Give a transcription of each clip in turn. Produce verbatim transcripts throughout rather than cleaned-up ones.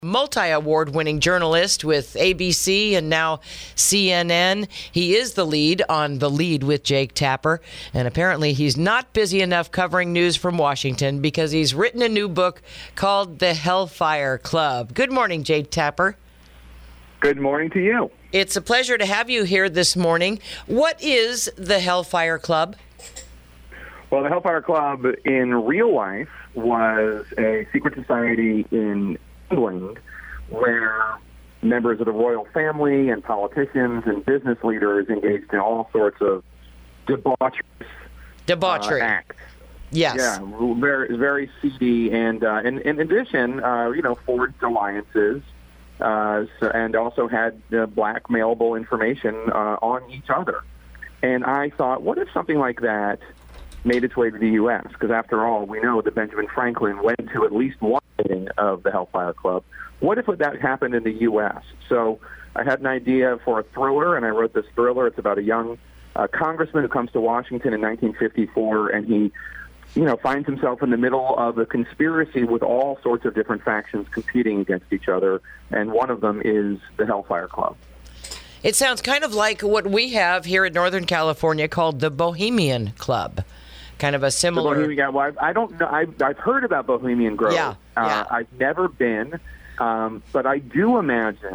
Multi-award winning journalist with A B C and now C N N. He is the lead on The Lead with Jake Tapper. And apparently he's not busy enough covering news from Washington because he's written a new book called The Hellfire Club. Good morning, Jake Tapper. Good morning to you. It's a pleasure to have you here this morning. What is the Hellfire Club? Well, the Hellfire Club in real life was a secret society in England where members of the royal family and politicians and business leaders engaged in all sorts of debaucherous Debauchery. uh, acts. Yes. Yeah, very, very seedy. And, uh, and, and in addition, uh, you know, forged alliances uh, so, and also had uh, blackmailable information uh, on each other. And I thought, what if something like that made its way to the U S? Because after all, we know that Benjamin Franklin went to at least one meeting of the Hellfire Club. What if that happened in the U S? So I had an idea for a thriller, and I wrote this thriller. It's about a young uh, congressman who comes to Washington in nineteen fifty-four, and he, you know, finds himself in the middle of a conspiracy with all sorts of different factions competing against each other, and one of them is the Hellfire Club. It sounds kind of like what we have here in Northern California called the Bohemian Club. Kind of a similar. The Bohemian, well, I don't know. I've, I've heard about Bohemian Grove. Yeah, yeah. Uh, I've never been, um, but I do imagine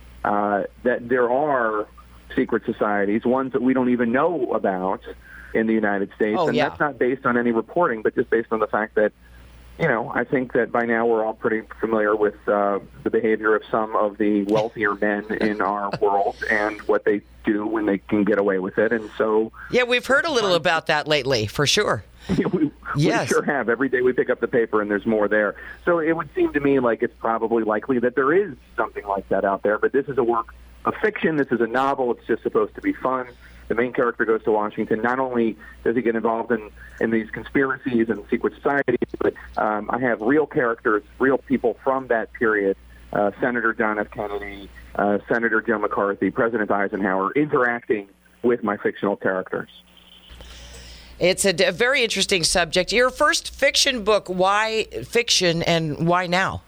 uh, that there are secret societies, ones that we don't even know about in the United States, oh, and yeah. that's not based on any reporting, but just based on the fact that, you know, I think that by now we're all pretty familiar with uh, the behavior of some of the wealthier men in our world and what they do when they can get away with it. And so, yeah, we've heard a little about that lately, for sure. we, yes. we sure have. Every day we pick up the paper and there's more there. So it would seem to me like it's probably likely that there is something like that out there. But this is a work of fiction. This is a novel. It's just supposed to be fun. The main character goes to Washington. Not only does he get involved in, in these conspiracies and secret societies, but um, I have real characters, real people from that period, uh, Senator John F. Kennedy, uh, Senator Joe McCarthy, President Eisenhower, interacting with my fictional characters. It's a, a very interesting subject. Your first fiction book, why fiction and why now?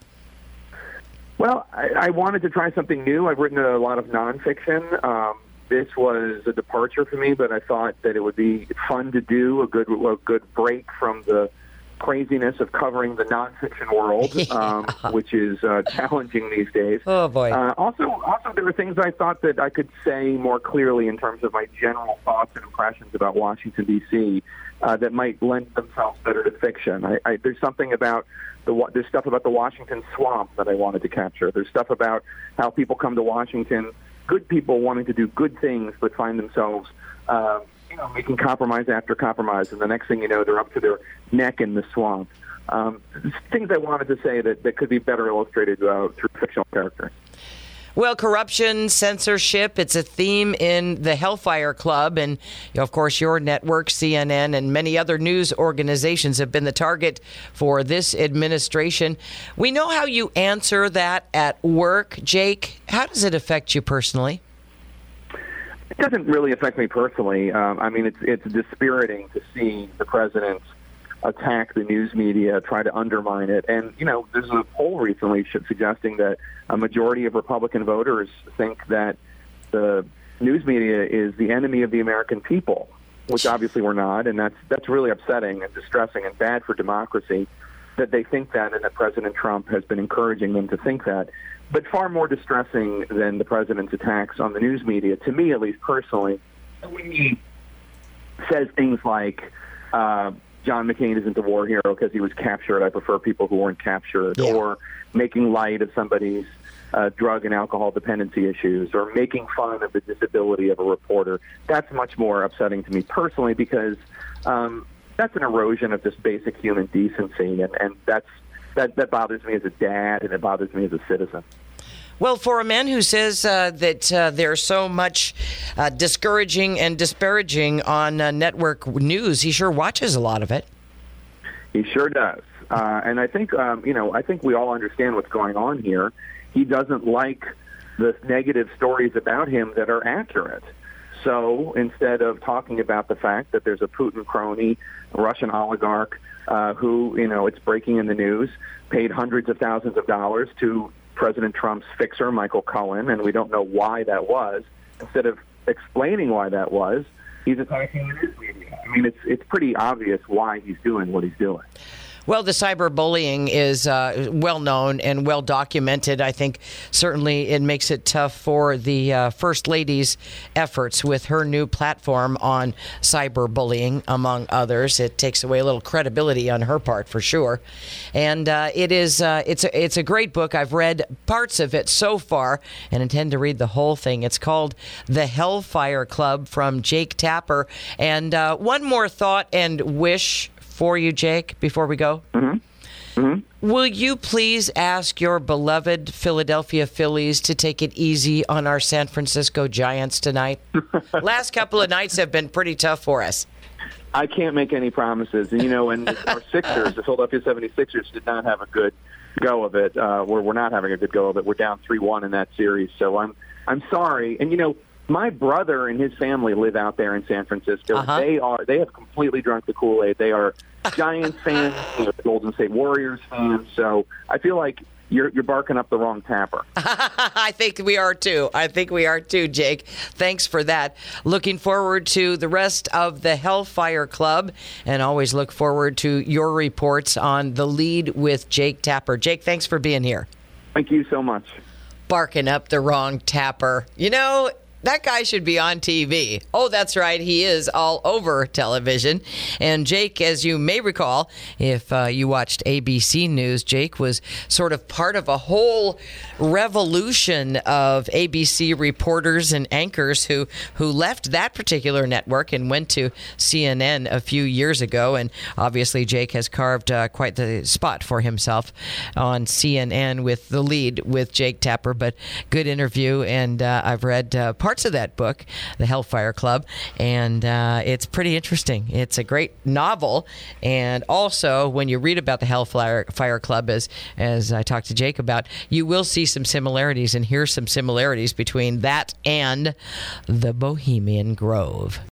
Well, I, I wanted to try something new. I've written a lot of nonfiction. Um, This was a departure for me, but I thought that it would be fun to do, a good a good break from the craziness of covering the nonfiction world, yeah. um, which is uh, challenging these days. Oh, boy. Uh, also, also, there were things I thought that I could say more clearly in terms of my general thoughts and impressions about Washington, D C, uh, that might lend themselves better to fiction. I, I, there's something about the there's stuff about the Washington swamp that I wanted to capture. There's stuff about how people come to Washington, good people wanting to do good things, but find themselves, uh, you know, making compromise after compromise, and the next thing you know, they're up to their neck in the swamp. Um, things I wanted to say that, that could be better illustrated uh, through fictional characters. Well, corruption, censorship, it's a theme in the Hellfire Club. And, you know, of course, your network, C N N, and many other news organizations have been the target for this administration. We know how you answer that at work. Jake, how does it affect you personally? It doesn't really affect me personally. Um, I mean, it's, it's dispiriting to see the president attack the news media, try to undermine it. And, you know, there's a poll recently suggesting that a majority of Republican voters think that the news media is the enemy of the American people, which obviously we're not. And that's that's really upsetting and distressing and bad for democracy that they think that, and that President Trump has been encouraging them to think that. But far more distressing than the president's attacks on the news media, to me at least personally, when he says things like, uh, John McCain isn't a war hero because he was captured. I prefer people who weren't captured. Yeah. Or making light of somebody's uh, drug and alcohol dependency issues, or making fun of the disability of a reporter. That's much more upsetting to me personally because um, that's an erosion of just basic human decency, and, and that's that, that bothers me as a dad, and it bothers me as a citizen. Well, for a man who says uh, that uh, there's so much uh, discouraging and disparaging on uh, network news, he sure watches a lot of it. He sure does. Uh, and I think, um, you know, I think we all understand what's going on here. He doesn't like the negative stories about him that are accurate. So instead of talking about the fact that there's a Putin crony, a Russian oligarch, uh, who, you know, it's breaking in the news, paid hundreds of thousands of dollars to President Trump's fixer, Michael Cohen, and we don't know why that was. Instead of explaining why that was, he's attacking the news media. I mean, it's it's pretty obvious why he's doing what he's doing. Well, the cyberbullying is uh, well known and well documented. I think certainly it makes it tough for the uh, First Lady's efforts with her new platform on cyberbullying, among others. It takes away a little credibility on her part, for sure. And uh, it is uh, it's a, it's a great book. I've read parts of it so far and intend to read the whole thing. It's called The Hellfire Club from Jake Tapper. And uh, one more thought and wish for you, Jake, before we go. Mm-hmm. Mm-hmm. Will you please ask your beloved Philadelphia Phillies to take it easy on our San Francisco Giants tonight? Last couple of nights have been pretty tough for us. I can't make any promises. And, you know, and our Sixers, the Philadelphia seventy-sixers, did not have a good go of it. Uh, we're, we're not having a good go of it. We're down three one in that series. So I'm I'm sorry. And, you know, my brother and his family live out there in San Francisco. Uh-huh. They are they have completely drunk the Kool-Aid. They are Giants fans, you know, Golden State Warriors fans. So I feel like you're you're barking up the wrong tapper. I think we are too. I think we are too, Jake. Thanks for that. Looking forward to the rest of the Hellfire Club, and always look forward to your reports on The Lead with Jake Tapper. Jake, thanks for being here. Thank you so much. Barking up the wrong tapper. You know, that guy should be on T V. Oh, that's right. He is all over television. And Jake, as you may recall, if uh, you watched A B C News, Jake was sort of part of a whole revolution of A B C reporters and anchors who, who left that particular network and went to C N N a few years ago. And obviously, Jake has carved uh, quite the spot for himself on C N N with The Lead with Jake Tapper. But good interview. And uh, I've read uh, part of that book, The Hellfire Club, and uh, it's pretty interesting. It's a great novel, and also when you read about the Hellfire Fire Club, as as I talked to Jake about, you will see some similarities and hear some similarities between that and the Bohemian Grove.